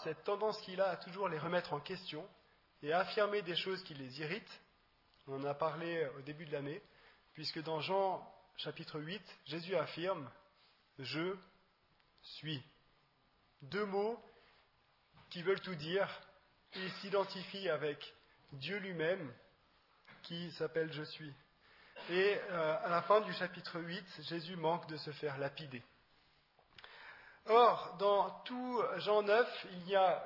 cette tendance qu'il a à toujours les remettre en question et à affirmer des choses qui les irritent. On en a parlé au début de l'année, puisque dans Jean chapitre 8, Jésus affirme « Je suis ». 2 mots qui veulent tout dire. Il s'identifie avec Dieu lui-même, qui s'appelle « Je suis ». Et à la fin du chapitre 8, Jésus manque de se faire lapider. Or, dans tout Jean 9, il n'y a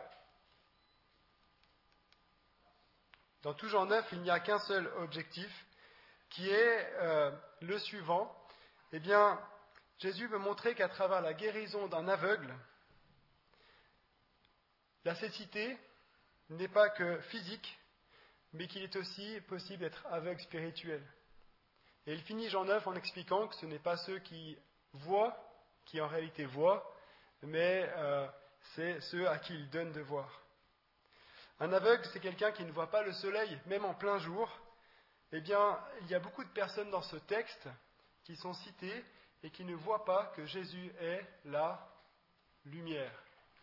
qu'un seul objectif, qui est le suivant. Eh bien, Jésus veut montrer qu'à travers la guérison d'un aveugle, la cécité n'est pas que physique, mais qu'il est aussi possible d'être aveugle spirituel. Et il finit Jean 9 en expliquant que ce n'est pas ceux qui voient, qui en réalité voient, mais c'est ceux à qui il donne de voir. Un aveugle, c'est quelqu'un qui ne voit pas le soleil, même en plein jour. Eh bien, il y a beaucoup de personnes dans ce texte qui sont citées et qui ne voient pas que Jésus est la lumière.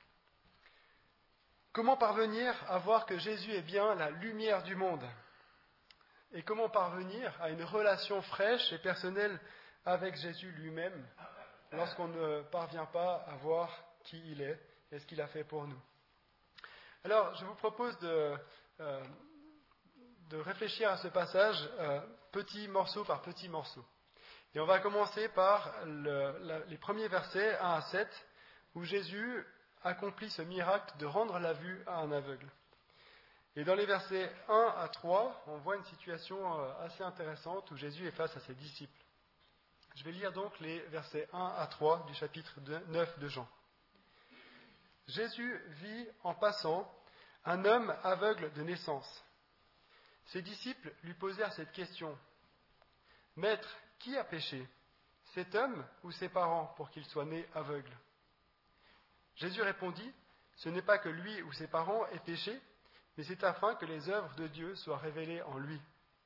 Comment parvenir à voir que Jésus est bien la lumière du monde ? Et comment parvenir à une relation fraîche et personnelle avec Jésus lui-même lorsqu'on ne parvient pas à voir qui il est et ce qu'il a fait pour nous ? Alors, je vous propose de réfléchir à ce passage petit morceau par petit morceau. Et on va commencer par les premiers versets 1 à 7, où Jésus accomplit ce miracle de rendre la vue à un aveugle. Et dans les versets 1 à 3, on voit une situation assez intéressante où Jésus est face à ses disciples. Je vais lire donc les versets 1 à 3 du chapitre 9 de Jean. Jésus vit en passant un homme aveugle de naissance. Ses disciples lui posèrent cette question. « Maître, qui a péché, cet homme ou ses parents, pour qu'il soit né aveugle ?» Jésus répondit, « Ce n'est pas que lui ou ses parents aient péché, mais c'est afin que les œuvres de Dieu soient révélées en lui. »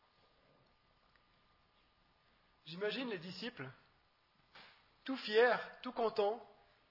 J'imagine les disciples, tout fiers, tout contents,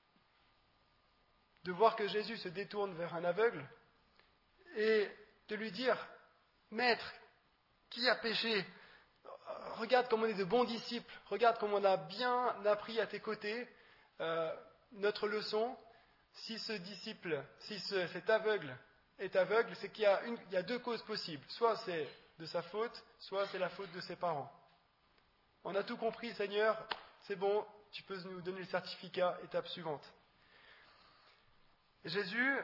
de voir que Jésus se détourne vers un aveugle et de lui dire « Maître, qui a péché ? Regarde comme on est de bons disciples, regarde comme on a bien appris à tes côtés notre leçon. Si cet aveugle est aveugle, c'est qu'il y a 2 causes possibles. Soit c'est de sa faute, soit c'est la faute de ses parents. On a tout compris, Seigneur, c'est bon, tu peux nous donner le certificat, étape suivante. » Jésus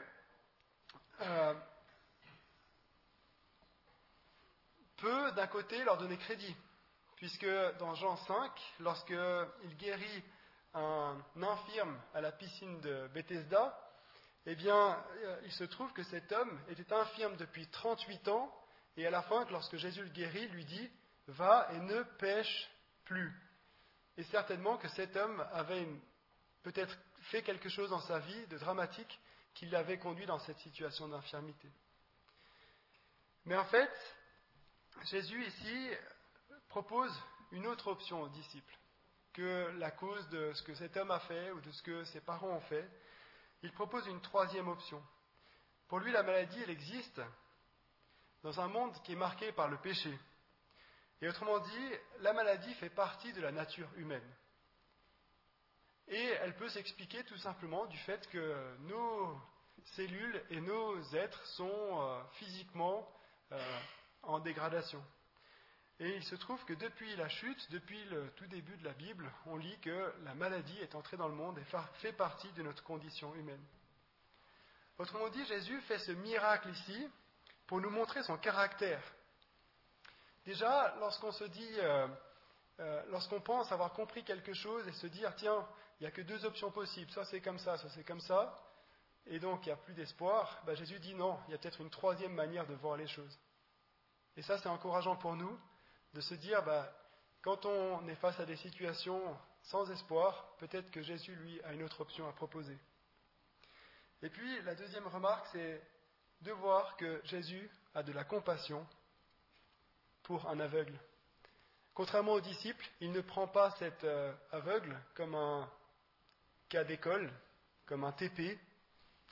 peut d'un côté leur donner crédit, puisque dans Jean 5, lorsqu'il guérit un infirme à la piscine de Bethesda, eh bien, il se trouve que cet homme était infirme depuis 38 ans, et à la fin, lorsque Jésus le guérit, il lui dit « Va et ne pêche plus ». Et certainement que cet homme avait peut-être fait quelque chose dans sa vie de dramatique qui l'avait conduit dans cette situation d'infirmité. Mais en fait, Jésus ici propose une autre option aux disciples que la cause de ce que cet homme a fait ou de ce que ses parents ont fait. Il propose une 3e option. Pour lui, la maladie, elle existe dans un monde qui est marqué par le péché. Et autrement dit, la maladie fait partie de la nature humaine. Et elle peut s'expliquer tout simplement du fait que nos cellules et nos êtres sont physiquement en dégradation. Et il se trouve que depuis la chute, depuis le tout début de la Bible, on lit que la maladie est entrée dans le monde et fait partie de notre condition humaine. Autrement dit, Jésus fait ce miracle ici pour nous montrer son caractère. Déjà, lorsqu'on se dit, lorsqu'on pense avoir compris quelque chose et se dire, tiens, il n'y a que 2 options possibles, soit c'est comme ça, et donc il n'y a plus d'espoir, Jésus dit non, il y a peut-être une 3e manière de voir les choses. Et ça, c'est encourageant pour nous de se dire, quand on est face à des situations sans espoir, peut-être que Jésus, lui, a une autre option à proposer. Et puis, la 2e remarque, c'est de voir que Jésus a de la compassion pour un aveugle. Contrairement aux disciples, il ne prend pas cet aveugle comme un cas d'école, comme un TP,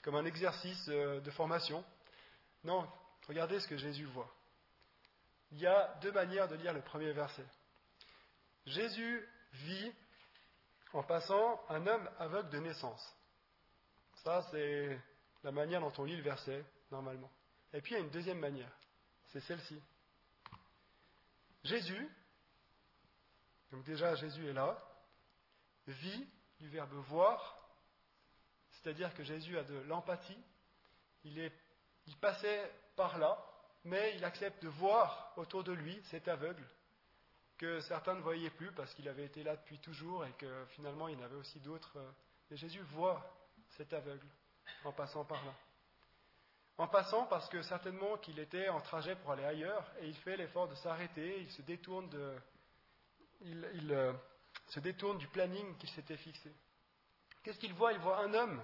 comme un exercice de formation. Non, regardez ce que Jésus voit. Il y a deux manières de lire le premier verset. Jésus vit en passant un homme aveugle de naissance. Ça, c'est la manière dont on lit le verset, normalement. Et puis, il y a une deuxième manière. C'est celle-ci. Jésus, donc déjà Jésus est là, vit du verbe voir, c'est-à-dire que Jésus a de l'empathie. Il passait par là, mais il accepte de voir autour de lui cet aveugle que certains ne voyaient plus parce qu'il avait été là depuis toujours et que finalement il y en avait aussi d'autres. Et Jésus voit cet aveugle en passant par là. En passant parce que certainement qu'il était en trajet pour aller ailleurs et il fait l'effort de s'arrêter, il se détourne se détourne du planning qu'il s'était fixé. Qu'est-ce qu'il voit? Il voit un homme.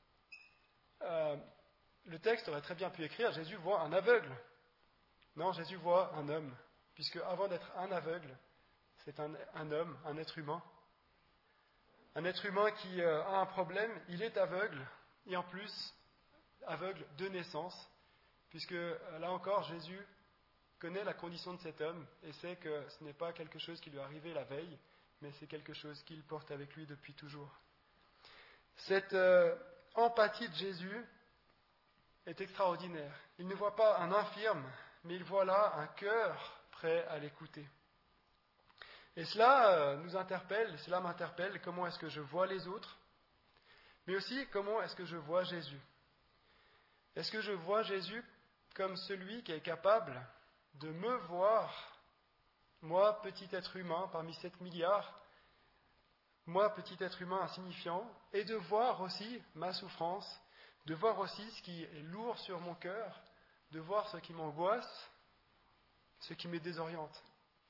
Le texte aurait très bien pu écrire Jésus voit un aveugle. Non, Jésus voit un homme, puisque avant d'être un aveugle, c'est un homme, un être humain. Un être humain qui a un problème, il est aveugle, et en plus aveugle de naissance, puisque là encore Jésus connaît la condition de cet homme et sait que ce n'est pas quelque chose qui lui est arrivé la veille, mais c'est quelque chose qu'il porte avec lui depuis toujours. Cette empathie de Jésus est extraordinaire. Il ne voit pas un infirme, mais il voit là un cœur prêt à l'écouter. Et cela nous interpelle, cela m'interpelle, comment est-ce que je vois les autres, mais aussi comment est-ce que je vois Jésus. Est-ce que je vois Jésus comme celui qui est capable de me voir, moi, petit être humain parmi 7 milliards, moi, petit être humain insignifiant, et de voir aussi ma souffrance, de voir aussi ce qui est lourd sur mon cœur, de voir ce qui m'angoisse, ce qui me désoriente.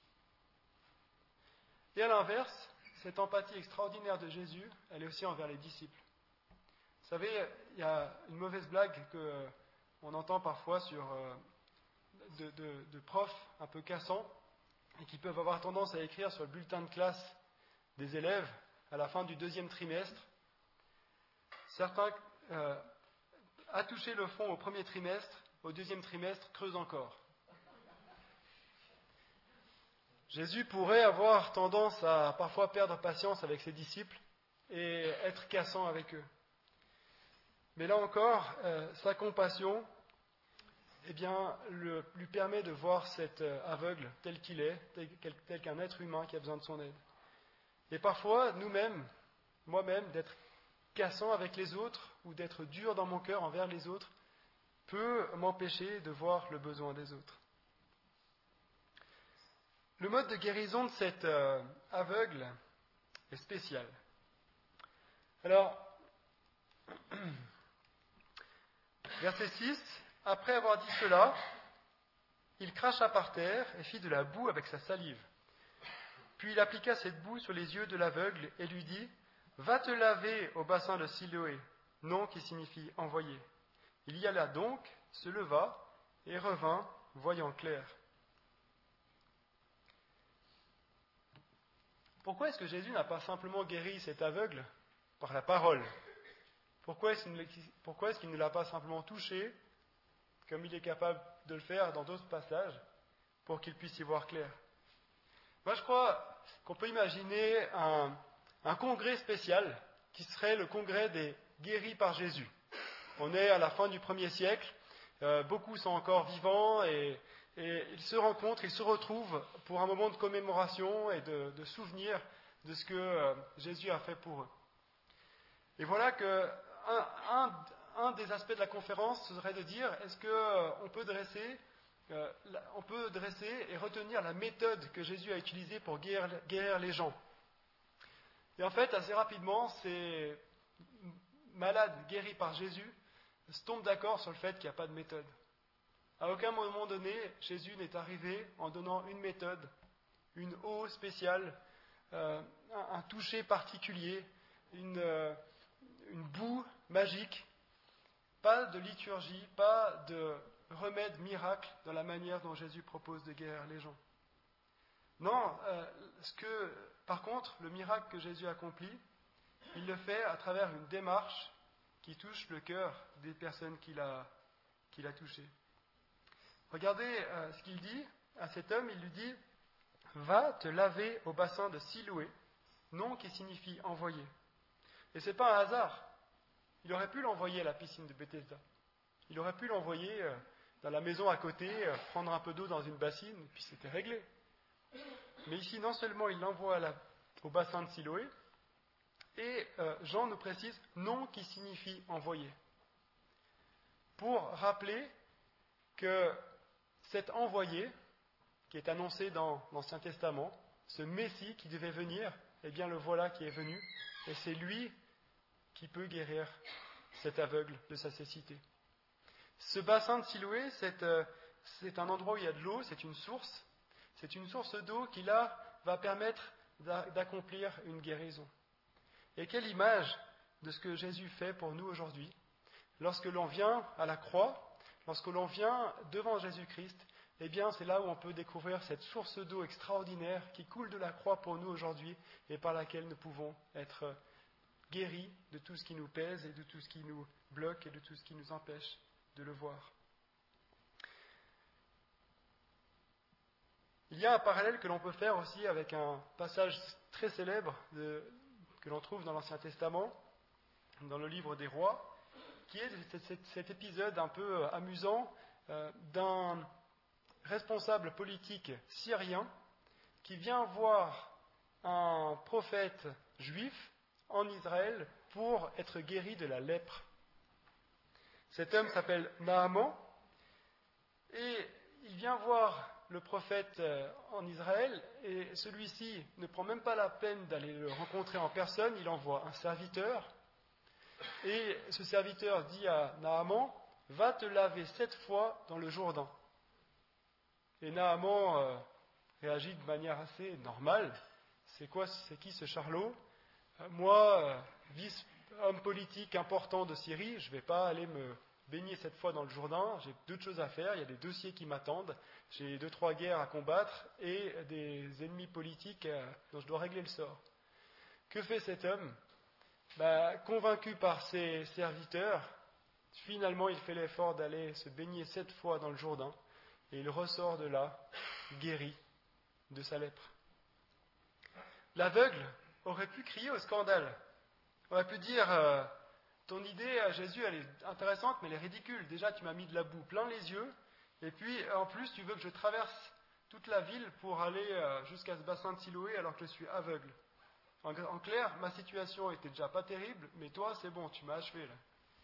Et à l'inverse, cette empathie extraordinaire de Jésus, elle est aussi envers les disciples. Vous savez, il y a une mauvaise blague qu'on entend parfois sur de profs un peu cassants et qui peuvent avoir tendance à écrire sur le bulletin de classe des élèves à la fin du 2e trimestre. Certains a touché le fond au 1er trimestre, au 2e trimestre, creuse encore. Jésus pourrait avoir tendance à parfois perdre patience avec ses disciples et être cassant avec eux. Mais là encore, sa compassion lui permet de voir cet aveugle tel qu'il est, tel qu'un être humain qui a besoin de son aide. Et parfois, nous-mêmes, moi-même, d'être cassant avec les autres ou d'être dur dans mon cœur envers les autres peut m'empêcher de voir le besoin des autres. Le mode de guérison de cet aveugle est spécial. Alors, verset 6, après avoir dit cela, il cracha par terre et fit de la boue avec sa salive. Puis il appliqua cette boue sur les yeux de l'aveugle et lui dit, « Va te laver au bassin de Siloé, nom qui signifie envoyé. » Il y alla donc, se leva et revint, voyant clair. Pourquoi est-ce que Jésus n'a pas simplement guéri cet aveugle par la parole? Pourquoi est-ce qu'il ne l'a pas simplement touché, comme il est capable de le faire dans d'autres passages, pour qu'il puisse y voir clair? Moi, je crois qu'on peut imaginer un congrès spécial qui serait le congrès des guéris par Jésus. On est à la fin du 1er siècle, beaucoup sont encore vivants et ils se rencontrent, ils se retrouvent pour un moment de commémoration et de souvenir de ce que Jésus a fait pour eux. Et voilà que un des aspects de la conférence serait de dire, est-ce qu'on peut dresser et retenir la méthode que Jésus a utilisée pour guérir les gens. Et en fait, assez rapidement, ces malades guéris par Jésus se tombent d'accord sur le fait qu'il n'y a pas de méthode. À aucun moment donné, Jésus n'est arrivé en donnant une méthode, une eau spéciale, un toucher particulier, une boue magique. Pas de liturgie, pas de remède miracle dans la manière dont Jésus propose de guérir les gens. Non, par contre, le miracle que Jésus accomplit, il le fait à travers une démarche qui touche le cœur des personnes qu'il a touchées. Regardez ce qu'il dit à cet homme, il lui dit « Va te laver au bassin de Siloé », nom qui signifie « envoyer ». Et ce n'est pas un hasard. Il aurait pu l'envoyer à la piscine de Bethesda. Il aurait pu l'envoyer dans la maison à côté, prendre un peu d'eau dans une bassine, et puis c'était réglé. Mais ici, non seulement il l'envoie au bassin de Siloé, et Jean nous précise « nom qui signifie envoyer ». Pour rappeler que cet envoyé, qui est annoncé dans l'Ancien Testament, ce Messie qui devait venir, eh bien le voilà qui est venu, et c'est lui qui peut guérir cet aveugle de sa cécité. Ce bassin de Siloé, c'est un endroit où il y a de l'eau, c'est une source d'eau qui là va permettre d'accomplir une guérison. Et quelle image de ce que Jésus fait pour nous aujourd'hui, lorsque l'on vient à la croix, lorsque l'on vient devant Jésus-Christ, eh bien c'est là où on peut découvrir cette source d'eau extraordinaire qui coule de la croix pour nous aujourd'hui et par laquelle nous pouvons être guéris de tout ce qui nous pèse et de tout ce qui nous bloque et de tout ce qui nous empêche de le voir. Il y a un parallèle que l'on peut faire aussi avec un passage très célèbre que l'on trouve dans l'Ancien Testament, dans le livre des Rois, qui est cet épisode un peu amusant d'un responsable politique syrien qui vient voir un prophète juif en Israël pour être guéri de la lèpre. Cet homme s'appelle Naaman et il vient voir le prophète en Israël et celui-ci ne prend même pas la peine d'aller le rencontrer en personne, il envoie un serviteur et ce serviteur dit à Naaman « Va te laver 7 fois dans le Jourdain ». Et Naaman réagit de manière assez normale. C'est qui ce charlot ? Moi, vice-homme politique important de Syrie, je ne vais pas aller me baigner 7 fois dans le Jourdain, j'ai d'autres choses à faire, il y a des dossiers qui m'attendent, j'ai 2-3 guerres à combattre et des ennemis politiques dont je dois régler le sort. Que fait cet homme ? Convaincu par ses serviteurs, finalement il fait l'effort d'aller se baigner 7 fois dans le Jourdain et il ressort de là guéri de sa lèpre. L'aveugle aurait pu crier au scandale, aurait pu dire ton idée à Jésus elle est intéressante mais elle est ridicule, déjà tu m'as mis de la boue plein les yeux et puis en plus tu veux que je traverse toute la ville pour aller jusqu'à ce bassin de Siloé alors que je suis aveugle. En clair, ma situation était déjà pas terrible, mais toi, c'est bon, tu m'as achevé là.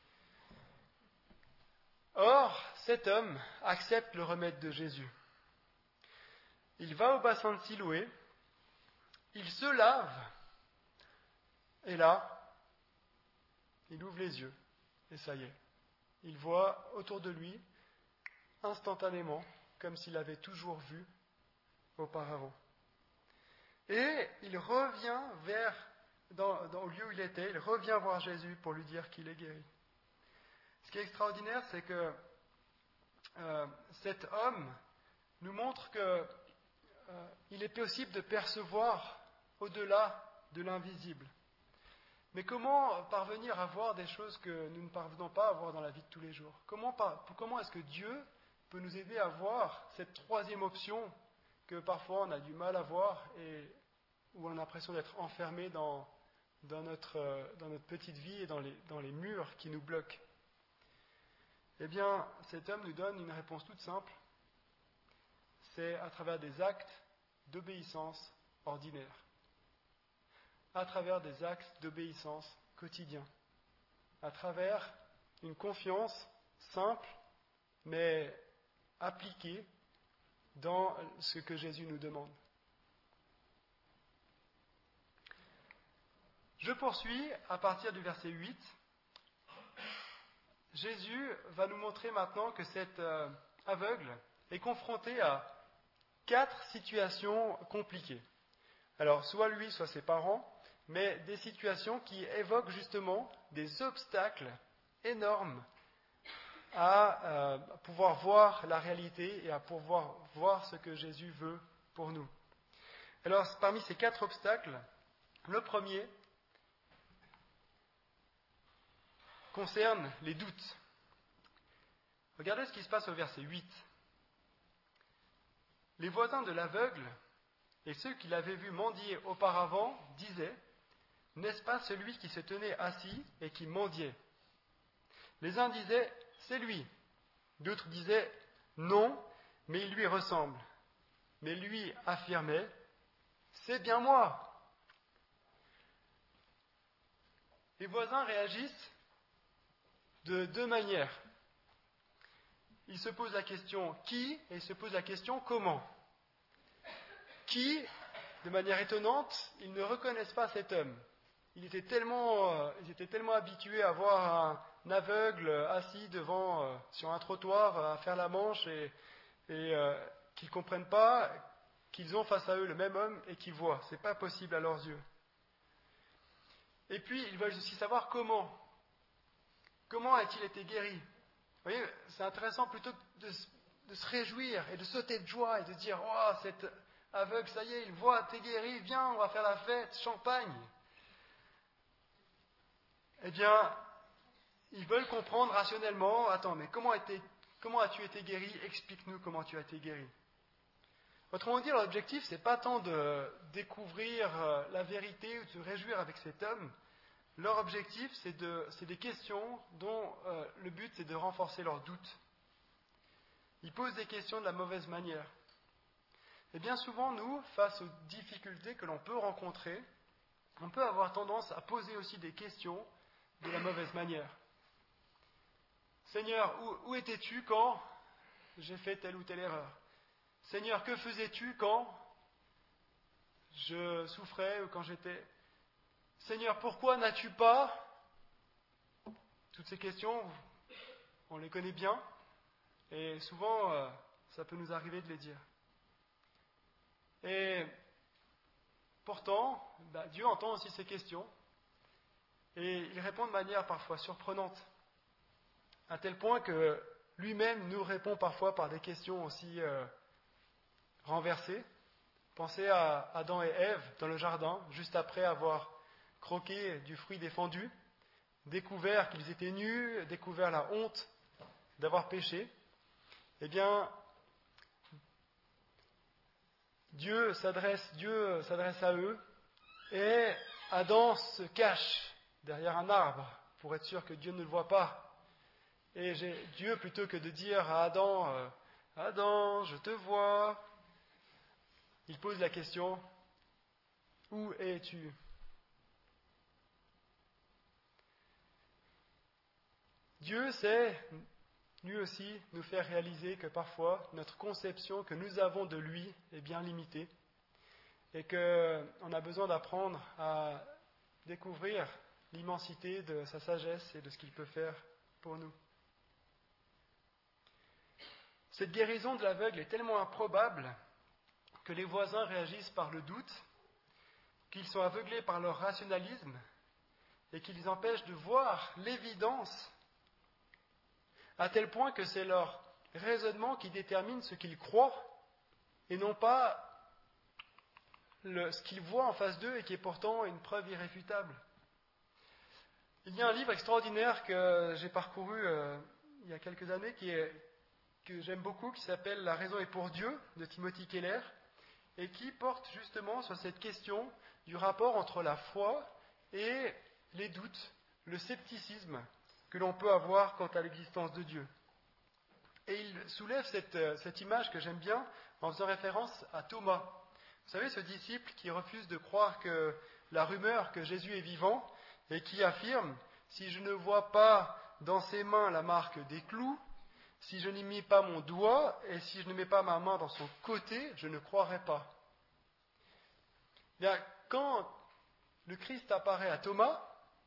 Or, cet homme accepte le remède de Jésus. Il va au bassin de Siloé, il se lave, et là, il ouvre les yeux, et ça y est. Il voit autour de lui, instantanément, comme s'il avait toujours vu auparavant. Et il revient au lieu où il était, il revient voir Jésus pour lui dire qu'il est guéri. Ce qui est extraordinaire, c'est que cet homme nous montre qu'il est possible de percevoir au-delà de l'invisible. Mais comment parvenir à voir des choses que nous ne parvenons pas à voir dans la vie de tous les jours ? Comment est-ce que Dieu peut nous aider à voir cette troisième option que parfois on a du mal à voir et où on a l'impression d'être enfermé dans notre petite vie et dans les murs qui nous bloquent. Eh bien, cet homme nous donne une réponse toute simple. C'est à travers des actes d'obéissance ordinaires. À travers des actes d'obéissance quotidiens. À travers une confiance simple, mais appliquée dans ce que Jésus nous demande. Je poursuis à partir du verset 8. Jésus va nous montrer maintenant que cet aveugle est confronté à 4 situations compliquées. Alors, soit lui, soit ses parents, mais des situations qui évoquent justement des obstacles énormes à pouvoir voir la réalité et à pouvoir voir ce que Jésus veut pour nous. Alors, parmi ces 4 obstacles, le premier concerne les doutes. Regardez ce qui se passe au verset 8. Les voisins de l'aveugle et ceux qui l'avaient vu mendier auparavant disaient « N'est-ce pas celui qui se tenait assis et qui mendiait ?» Les uns disaient « C'est lui ». D'autres disaient « Non, mais il lui ressemble ». Mais lui affirmait « C'est bien moi ». Les voisins réagissent de deux manières. Ils se posent la question « qui ?» et ils se posent la question « comment ?» Qui, de manière étonnante, ils ne reconnaissent pas cet homme. Ils étaient tellement habitués à voir un aveugle assis sur un trottoir à faire la manche et qu'ils ne comprennent pas qu'ils ont face à eux le même homme et qu'ils voient. Ce n'est pas possible à leurs yeux. Et puis, ils veulent aussi savoir comment. Comment a-t-il été guéri ? Vous voyez, c'est intéressant plutôt que de se réjouir et de sauter de joie et de dire « Oh, cet aveugle, ça y est, il voit, t'es guéri, viens, on va faire la fête, champagne !» Eh bien, ils veulent comprendre rationnellement « Attends, mais comment as-tu été guéri ? Explique-nous comment tu as été guéri. » Autrement dit, l'objectif, ce n'est pas tant de découvrir la vérité ou de se réjouir avec cet homme. Leur objectif, c'est des questions dont le but, c'est de renforcer leurs doutes. Ils posent des questions de la mauvaise manière. Et bien souvent, nous, face aux difficultés que l'on peut rencontrer, on peut avoir tendance à poser aussi des questions de la mauvaise manière. Seigneur, où étais-tu quand j'ai fait telle ou telle erreur ? Seigneur, que faisais-tu quand je souffrais ou quand j'étais... Seigneur, pourquoi n'as-tu pas... Toutes ces questions, on les connaît bien, et souvent, ça peut nous arriver de les dire. Et pourtant, Dieu entend aussi ces questions, et il répond de manière parfois surprenante, à tel point que lui-même nous répond parfois par des questions aussi renversées. Pensez à Adam et Ève dans le jardin, juste après avoir croqué du fruit défendu, découvert qu'ils étaient nus, découvert la honte d'avoir péché. Eh bien, Dieu s'adresse à eux, et Adam se cache derrière un arbre pour être sûr que Dieu ne le voit pas. Et Dieu, plutôt que de dire à Adam, Adam, je te vois, il pose la question, où es-tu ? Dieu sait, lui aussi, nous faire réaliser que parfois, notre conception que nous avons de lui est bien limitée et qu'on a besoin d'apprendre à découvrir l'immensité de sa sagesse et de ce qu'il peut faire pour nous. Cette guérison de l'aveugle est tellement improbable que les voisins réagissent par le doute, qu'ils sont aveuglés par leur rationalisme et qui les empêche de voir l'évidence, à tel point que c'est leur raisonnement qui détermine ce qu'ils croient et non pas ce qu'ils voient en face d'eux et qui est pourtant une preuve irréfutable. Il y a un livre extraordinaire que j'ai parcouru il y a quelques années que j'aime beaucoup, qui s'appelle « La raison est pour Dieu » de Timothy Keller et qui porte justement sur cette question du rapport entre la foi et les doutes, le scepticisme que l'on peut avoir quant à l'existence de Dieu. Et il soulève cette image que j'aime bien en faisant référence à Thomas. Vous savez, ce disciple qui refuse de croire que la rumeur que Jésus est vivant et qui affirme « Si je ne vois pas dans ses mains la marque des clous, si je n'y mets pas mon doigt et si je ne mets pas ma main dans son côté, je ne croirai pas. » Bien, quand le Christ apparaît à Thomas,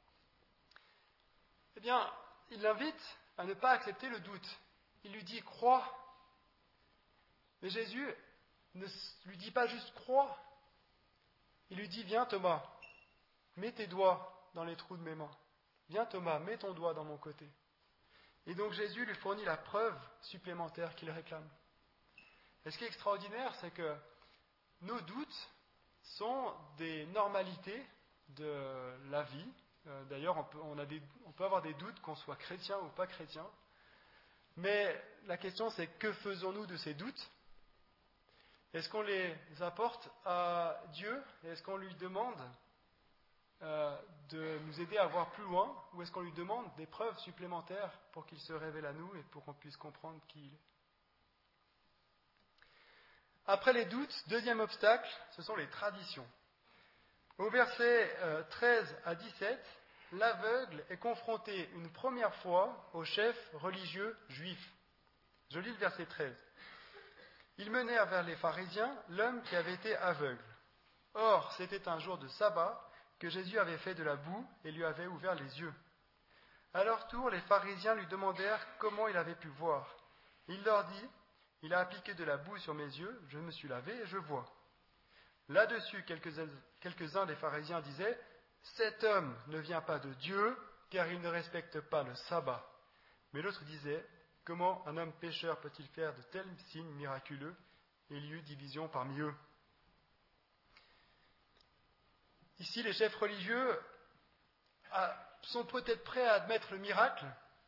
eh bien, il l'invite à ne pas accepter le doute. Il lui dit « crois ». Mais Jésus ne lui dit pas juste « crois ». Il lui dit « viens Thomas, mets tes doigts dans les trous de mes mains. Viens Thomas, mets ton doigt dans mon côté. » Et donc Jésus lui fournit la preuve supplémentaire qu'il réclame. Et ce qui est extraordinaire, c'est que nos doutes sont des normalités de la vie, D'ailleurs, on peut avoir des doutes qu'on soit chrétien ou pas chrétien. Mais la question, c'est que faisons-nous de ces doutes? Est-ce qu'on les apporte à Dieu? Est-ce qu'on lui demande de nous aider à voir plus loin? Ou est-ce qu'on lui demande des preuves supplémentaires pour qu'il se révèle à nous et pour qu'on puisse comprendre qui il est? Après les doutes, deuxième obstacle, ce sont les traditions. Au verset 13 à 17, l'aveugle est confronté une première fois aux chefs religieux juifs. Je lis le verset 13. Ils menèrent vers les pharisiens l'homme qui avait été aveugle. Or, c'était un jour de sabbat que Jésus avait fait de la boue et lui avait ouvert les yeux. À leur tour, les pharisiens lui demandèrent comment il avait pu voir. Il leur dit, « Il a appliqué de la boue sur mes yeux, je me suis lavé et je vois. » Là-dessus, quelques-uns des pharisiens disaient, « Cet homme ne vient pas de Dieu, car il ne respecte pas le sabbat. » Mais l'autre disait, « Comment un homme pécheur peut-il faire de tels signes miraculeux ?» Et il y eut division parmi eux. Ici, les chefs religieux sont peut-être prêts à admettre le miracle,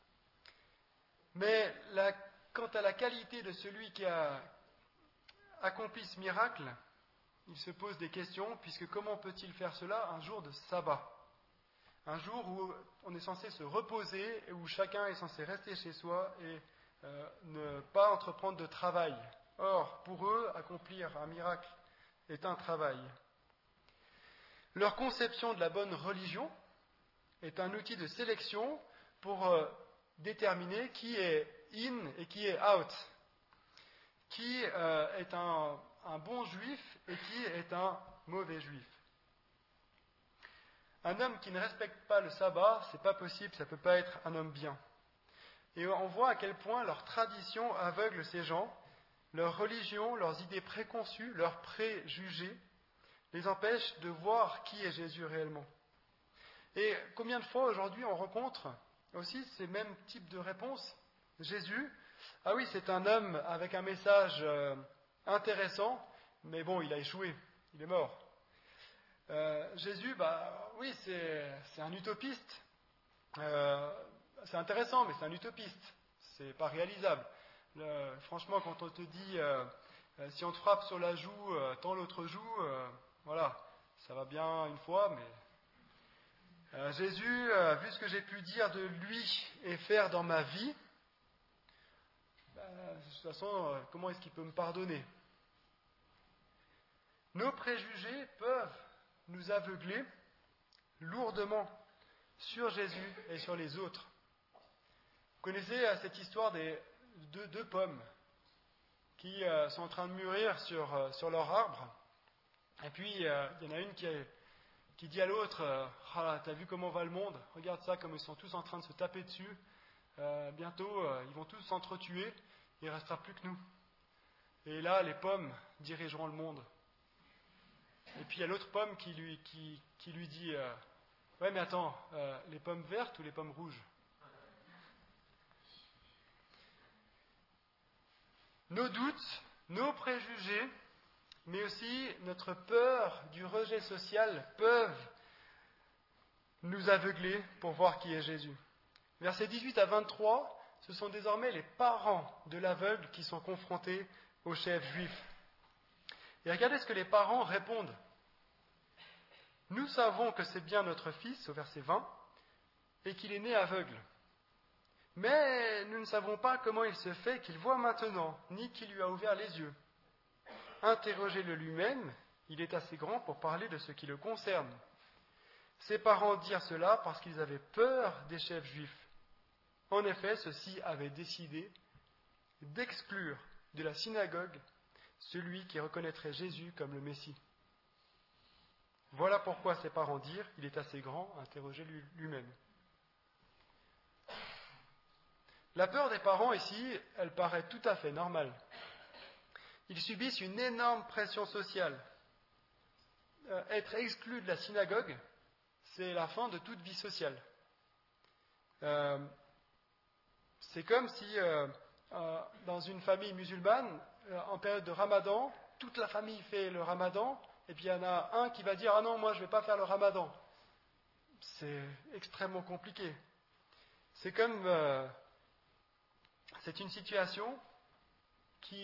mais quant à la qualité de celui qui a accompli ce miracle, il se pose des questions, puisque comment peut-il faire cela un jour de sabbat? Un jour où on est censé se reposer et où chacun est censé rester chez soi et ne pas entreprendre de travail. Or, pour eux, accomplir un miracle est un travail. Leur conception de la bonne religion est un outil de sélection pour déterminer qui est in et qui est out, qui est un bon juif et qui est un mauvais juif. Un homme qui ne respecte pas le sabbat, c'est pas possible, ça peut pas être un homme bien. Et on voit à quel point leur tradition aveugle ces gens, leur religion, leurs idées préconçues, leurs préjugés, les empêchent de voir qui est Jésus réellement. Et combien de fois aujourd'hui on rencontre aussi ces mêmes types de réponses? Jésus, ah oui, c'est un homme avec un message intéressant, mais bon, il a échoué, il est mort. Jésus, oui, c'est un utopiste. C'est intéressant, mais c'est un utopiste. C'est pas réalisable. Franchement, quand on te dit si on te frappe sur la joue, tends l'autre joue, voilà, ça va bien une fois, mais Jésus, vu ce que j'ai pu dire de lui et faire dans ma vie, de toute façon, comment est-ce qu'il peut me pardonner? Nos préjugés peuvent nous aveugler lourdement sur Jésus et sur les autres. Vous connaissez cette histoire des deux pommes qui sont en train de mûrir sur leur arbre. Et puis, il y en a une qui dit à l'autre, ah là, t'as vu comment va le monde? Regarde ça, comme ils sont tous en train de se taper dessus. Bientôt, ils vont tous s'entretuer. Il ne restera plus que nous. Et là, les pommes dirigeront le monde. Et puis, il y a l'autre pomme qui lui dit, ouais, mais attends, les pommes vertes ou les pommes rouges? Nos doutes, nos préjugés, mais aussi notre peur du rejet social peuvent nous aveugler pour voir qui est Jésus. Versets 18 à 23, ce sont désormais les parents de l'aveugle qui sont confrontés au chef juif. Et regardez ce que les parents répondent. Nous savons que c'est bien notre fils, au verset 20, et qu'il est né aveugle. Mais nous ne savons pas comment il se fait qu'il voit maintenant, ni qui lui a ouvert les yeux. Interrogez-le lui-même, il est assez grand pour parler de ce qui le concerne. Ses parents dirent cela parce qu'ils avaient peur des chefs juifs. En effet, ceux-ci avaient décidé d'exclure de la synagogue celui qui reconnaîtrait Jésus comme le Messie. Voilà pourquoi ses parents dirent, il est assez grand, interrogez-le lui-même. La peur des parents ici, elle paraît tout à fait normale. Ils subissent une énorme pression sociale. Être exclu de la synagogue, c'est la fin de toute vie sociale. C'est comme si, dans une famille musulmane, en période de ramadan, toute la famille fait le ramadan, et puis il y en a un qui va dire « Ah non, moi je ne vais pas faire le ramadan ». c'est extrêmement compliqué. C'est comme... c'est une situation qui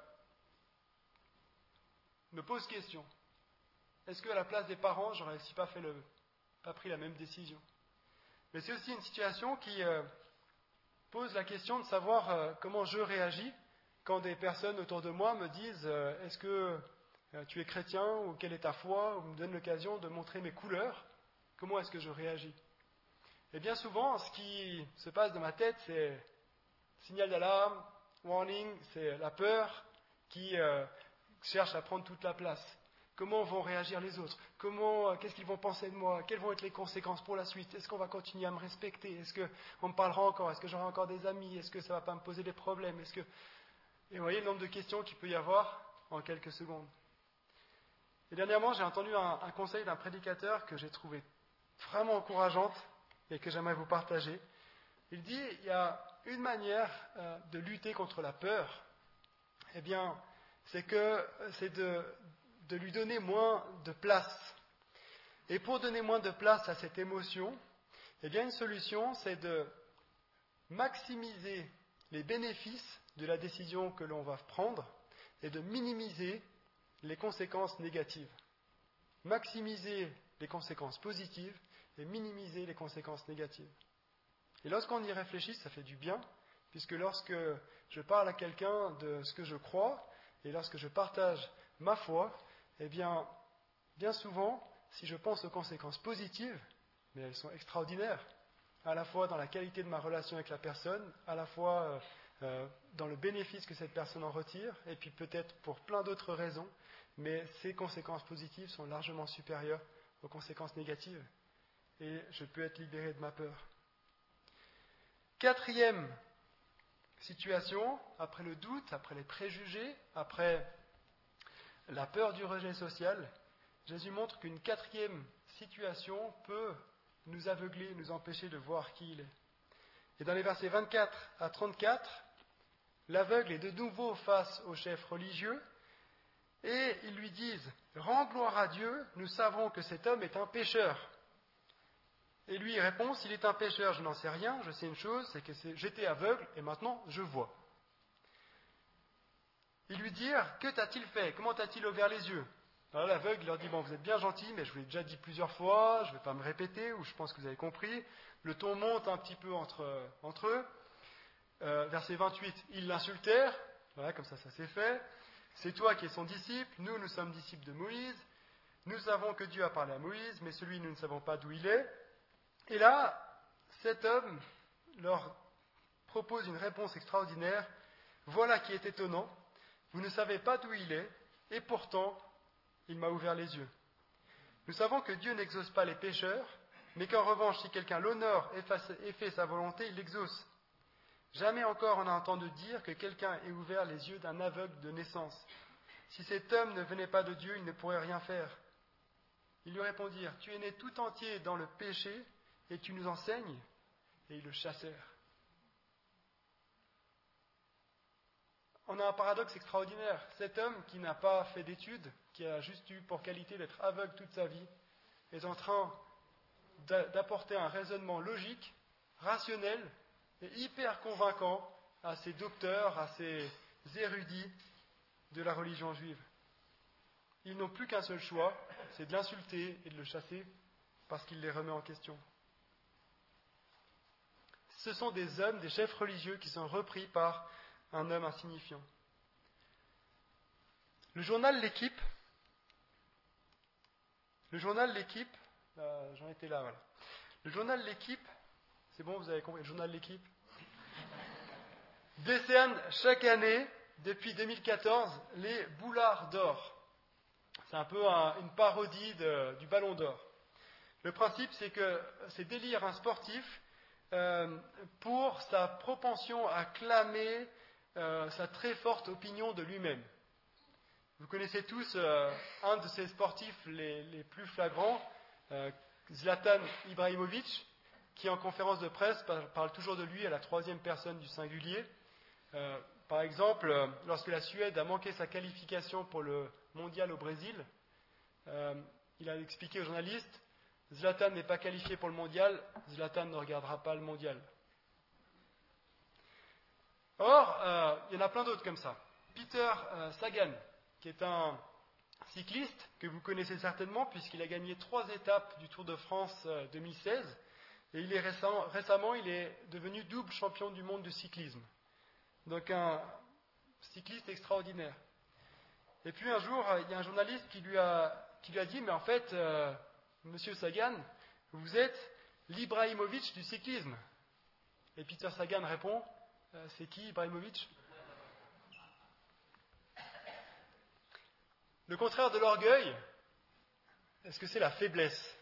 me pose question. Est-ce qu'à la place des parents, j'aurais aussi pas pris la même décision? Mais c'est aussi une situation qui pose la question de savoir comment je réagis quand des personnes autour de moi me disent est-ce que tu es chrétien ou quelle est ta foi, ou me donnent l'occasion de montrer mes couleurs. Comment est-ce que je réagis? Et bien souvent, ce qui se passe dans ma tête, c'est signal d'alarme, warning, c'est la peur qui cherche à prendre toute la place. Comment vont réagir les autres? Qu'est-ce qu'ils vont penser de moi? Quelles vont être les conséquences pour la suite? Est-ce qu'on va continuer à me respecter? Est-ce qu'on me parlera encore? Est-ce que j'aurai encore des amis? Est-ce que ça ne va pas me poser des problèmes? Et vous voyez le nombre de questions qu'il peut y avoir en quelques secondes. Et dernièrement, j'ai entendu un conseil d'un prédicateur que j'ai trouvé vraiment encourageante et que j'aimerais vous partager. Il dit, il y a une manière de lutter contre la peur, eh bien, c'est de lui donner moins de place. Et pour donner moins de place à cette émotion, eh bien, une solution, c'est de maximiser les bénéfices de la décision que l'on va prendre et de minimiser les conséquences négatives. Maximiser les conséquences positives et minimiser les conséquences négatives. Et lorsqu'on y réfléchit, ça fait du bien, puisque lorsque je parle à quelqu'un de ce que je crois, et lorsque je partage ma foi, eh bien souvent, si je pense aux conséquences positives, mais elles sont extraordinaires, à la fois dans la qualité de ma relation avec la personne, à la fois dans le bénéfice que cette personne en retire, et puis peut-être pour plein d'autres raisons, mais ces conséquences positives sont largement supérieures aux conséquences négatives. Et je peux être libéré de ma peur. Quatrième situation, après le doute, après les préjugés, après la peur du rejet social, Jésus montre qu'une quatrième situation peut nous aveugler, nous empêcher de voir qui il est. Et dans les versets 24 à 34, l'aveugle est de nouveau face aux chefs religieux et ils lui disent « Rends gloire à Dieu, nous savons que cet homme est un pécheur. » Et lui il répond « S'il est un pécheur, je n'en sais rien, je sais une chose, c'est que j'étais aveugle et maintenant je vois. » Ils lui dirent « Que t'a-t-il fait? Comment t'a-t-il ouvert les yeux ?» Alors l'aveugle leur dit « Bon, vous êtes bien gentil, mais je vous l'ai déjà dit plusieurs fois, je ne vais pas me répéter, ou je pense que vous avez compris. » Le ton monte un petit peu entre eux. Verset 28, ils l'insultèrent. Voilà, comme ça s'est fait. « C'est toi qui es son disciple, nous sommes disciples de Moïse. Nous savons que Dieu a parlé à Moïse, mais celui, nous ne savons pas d'où il est. » Et là, cet homme leur propose une réponse extraordinaire. « Voilà qui est étonnant. Vous ne savez pas d'où il est, et pourtant, il m'a ouvert les yeux. Nous savons que Dieu n'exauce pas les pécheurs, mais qu'en revanche, si quelqu'un l'honore et fait sa volonté, il l'exauce. Jamais encore on a entendu dire que quelqu'un ait ouvert les yeux d'un aveugle de naissance. Si cet homme ne venait pas de Dieu, il ne pourrait rien faire. » Ils lui répondirent, « Tu es né tout entier dans le péché, et tu nous enseignes ?» Et ils le chassèrent. On a un paradoxe extraordinaire. Cet homme qui n'a pas fait d'études, qui a juste eu pour qualité d'être aveugle toute sa vie, est en train d'apporter un raisonnement logique, rationnel et hyper convaincant à ces docteurs, à ces érudits de la religion juive. Ils n'ont plus qu'un seul choix, c'est de l'insulter et de le chasser parce qu'il les remet en question. Ce sont des hommes, des chefs religieux qui sont repris par un homme insignifiant. Le journal L'Équipe, j'en étais là, voilà. Le journal L'Équipe, c'est bon, vous avez compris, le journal L'Équipe, décerne chaque année, depuis 2014, les boulards d'or. C'est un peu une parodie du ballon d'or. Le principe, c'est d'élire un sportif pour sa propension à clamer sa très forte opinion de lui-même. Vous connaissez tous un de ces sportifs les plus flagrants, Zlatan Ibrahimovic, qui en conférence de presse parle toujours de lui à la troisième personne du singulier. Par exemple, lorsque la Suède a manqué sa qualification pour le mondial au Brésil, il a expliqué aux journalistes Zlatan n'est pas qualifié pour le mondial, Zlatan ne regardera pas le mondial. Or, il y en a plein d'autres comme ça. Peter Sagan, qui est un cycliste que vous connaissez certainement puisqu'il a gagné 3 étapes du Tour de France 2016 et récemment il est devenu double champion du monde de cyclisme. Donc un cycliste extraordinaire. Et puis un jour, il y a un journaliste qui lui a dit, mais en fait, Monsieur Sagan, vous êtes l'Ibrahimovic du cyclisme. Et Peter Sagan répond, c'est qui Ibrahimovic? Le contraire de l'orgueil, est-ce que c'est la faiblesse?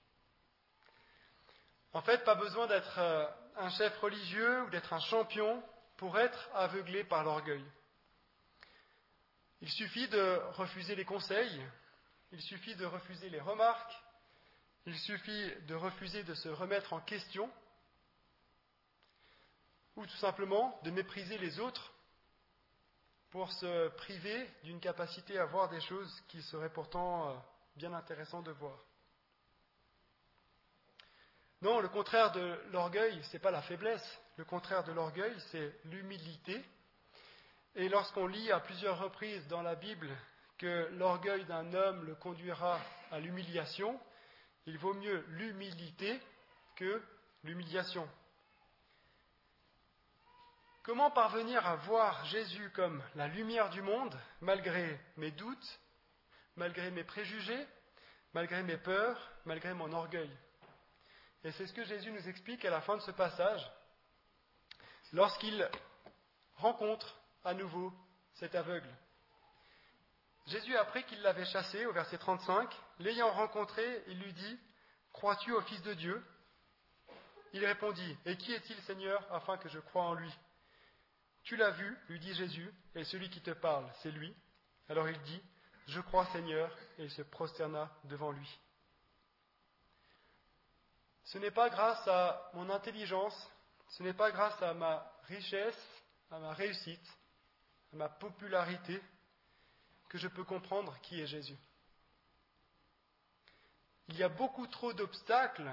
En fait, pas besoin d'être un chef religieux ou d'être un champion pour être aveuglé par l'orgueil. Il suffit de refuser les conseils, il suffit de refuser les remarques, il suffit de refuser de se remettre en question, ou tout simplement de mépriser les autres pour se priver d'une capacité à voir des choses qui seraient pourtant bien intéressantes de voir. Non, le contraire de l'orgueil, ce n'est pas la faiblesse. Le contraire de l'orgueil, c'est l'humilité. Et lorsqu'on lit à plusieurs reprises dans la Bible que l'orgueil d'un homme le conduira à l'humiliation, il vaut mieux l'humilité que l'humiliation. Comment parvenir à voir Jésus comme la lumière du monde, malgré mes doutes, malgré mes préjugés, malgré mes peurs, malgré mon orgueil? Et c'est ce que Jésus nous explique à la fin de ce passage, lorsqu'il rencontre à nouveau cet aveugle. Jésus, après qu'il l'avait chassé, au verset 35, l'ayant rencontré, il lui dit, « Crois-tu au Fils de Dieu ?» Il répondit, « Et qui est-il, Seigneur, afin que je croie en lui ?» « Tu l'as vu, lui dit Jésus, et celui qui te parle, c'est lui. » Alors il dit, « Je crois, Seigneur, » et il se prosterna devant lui. Ce n'est pas grâce à mon intelligence, ce n'est pas grâce à ma richesse, à ma réussite, à ma popularité, que je peux comprendre qui est Jésus. Il y a beaucoup trop d'obstacles,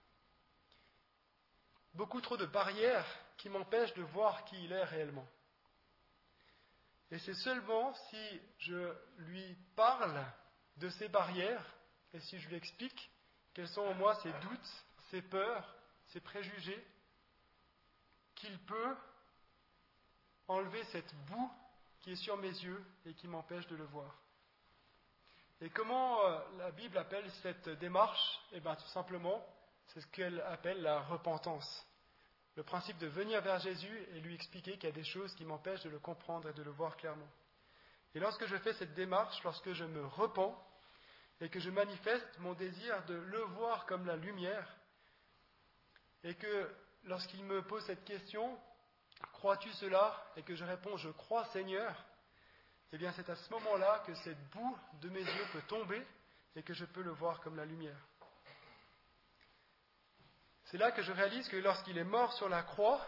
beaucoup trop de barrières qui m'empêchent de voir qui il est réellement. Et c'est seulement si je lui parle de ces barrières et si je lui explique quels sont en moi ses doutes, ses peurs, ses préjugés, qu'il peut enlever cette boue qui est sur mes yeux et qui m'empêche de le voir. Et comment la Bible appelle cette démarche? Eh bien, tout simplement, c'est ce qu'elle appelle la repentance. Le principe de venir vers Jésus et lui expliquer qu'il y a des choses qui m'empêchent de le comprendre et de le voir clairement. Et lorsque je fais cette démarche, lorsque je me repens et que je manifeste mon désir de le voir comme la lumière, et que lorsqu'il me pose cette question, « Crois-tu cela ?» et que je réponds « Je crois, Seigneur », eh bien c'est à ce moment-là que cette boue de mes yeux peut tomber et que je peux le voir comme la lumière. C'est là que je réalise que lorsqu'il est mort sur la croix,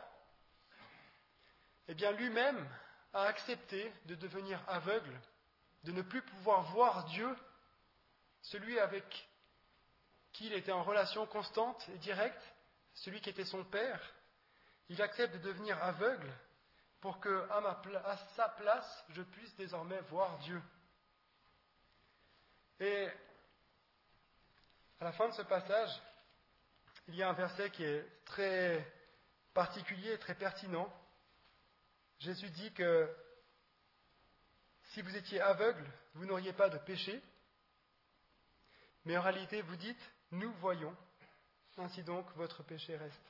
eh bien lui-même a accepté de devenir aveugle, de ne plus pouvoir voir Dieu, celui avec qui il était en relation constante et directe, celui qui était son Père. Il accepte de devenir aveugle pour que, à sa place, je puisse désormais voir Dieu. Et à la fin de ce passage, il y a un verset qui est très particulier et très pertinent. Jésus dit que si vous étiez aveugle, vous n'auriez pas de péché, mais en réalité vous dites, nous voyons, ainsi donc votre péché reste.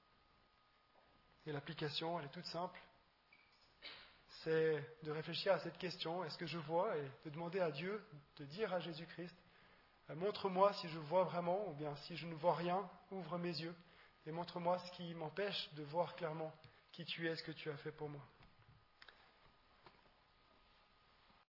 Et l'application, elle est toute simple, c'est de réfléchir à cette question, est-ce que je vois, et de demander à Dieu, de dire à Jésus-Christ, montre-moi si je vois vraiment, ou bien si je ne vois rien, ouvre mes yeux, et montre-moi ce qui m'empêche de voir clairement qui tu es, ce que tu as fait pour moi.